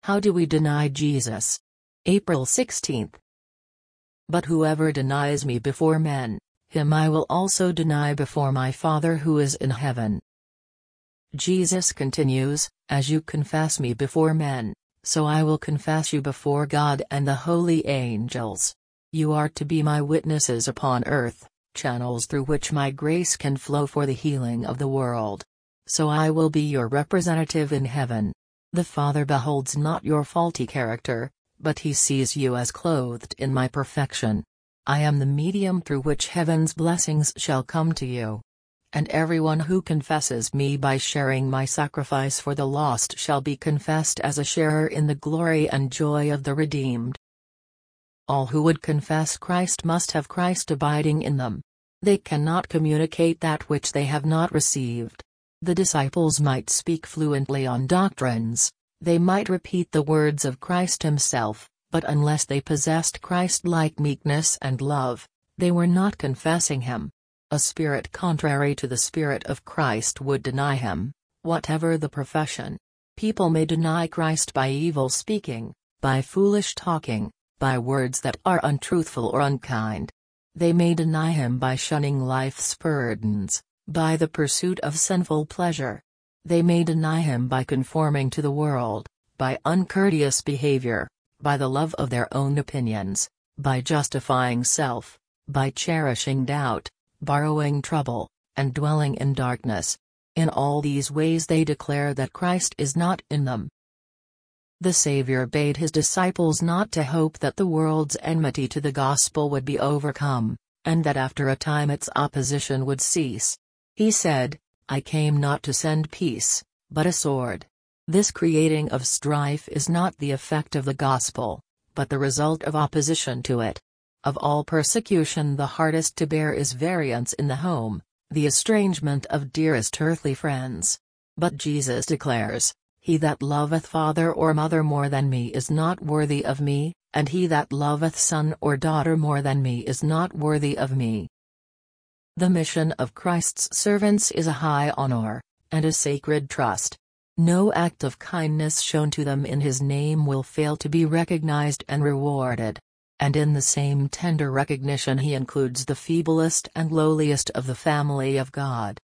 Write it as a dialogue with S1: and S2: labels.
S1: How do we deny Jesus? April 16. But whoever denies me before men, him I will also deny before my Father who is in heaven. Jesus continues, as you confess me before men, so I will confess you before God and the holy angels. You are to be my witnesses upon earth, channels through which my grace can flow for the healing of the world. So I will be your representative in heaven. The Father beholds not your faulty character, but he sees you as clothed in my perfection. I am the medium through which heaven's blessings shall come to you. And everyone who confesses me by sharing my sacrifice for the lost shall be confessed as a sharer in the glory and joy of the redeemed. All who would confess Christ must have Christ abiding in them. They cannot communicate that which they have not received. The disciples might speak fluently on doctrines, they might repeat the words of Christ himself, but unless they possessed Christ-like meekness and love, they were not confessing him. A spirit contrary to the Spirit of Christ would deny him, whatever the profession. People may deny Christ by evil speaking, by foolish talking, by words that are untruthful or unkind. They may deny him by shunning life's burdens, by the pursuit of sinful pleasure. They may deny him by conforming to the world, by uncourteous behavior, by the love of their own opinions, by justifying self, by cherishing doubt, borrowing trouble, and dwelling in darkness. In all these ways they declare that Christ is not in them. The Savior bade his disciples not to hope that the world's enmity to the gospel would be overcome, and that after a time its opposition would cease. He said, I came not to send peace, but a sword. This creating of strife is not the effect of the gospel, but the result of opposition to it. Of all persecution the hardest to bear is variance in the home, the estrangement of dearest earthly friends. But Jesus declares, he that loveth father or mother more than me is not worthy of me, and he that loveth son or daughter more than me is not worthy of me. The mission of Christ's servants is a high honor, and a sacred trust. No act of kindness shown to them in his name will fail to be recognized and rewarded. And in the same tender recognition he includes the feeblest and lowliest of the family of God.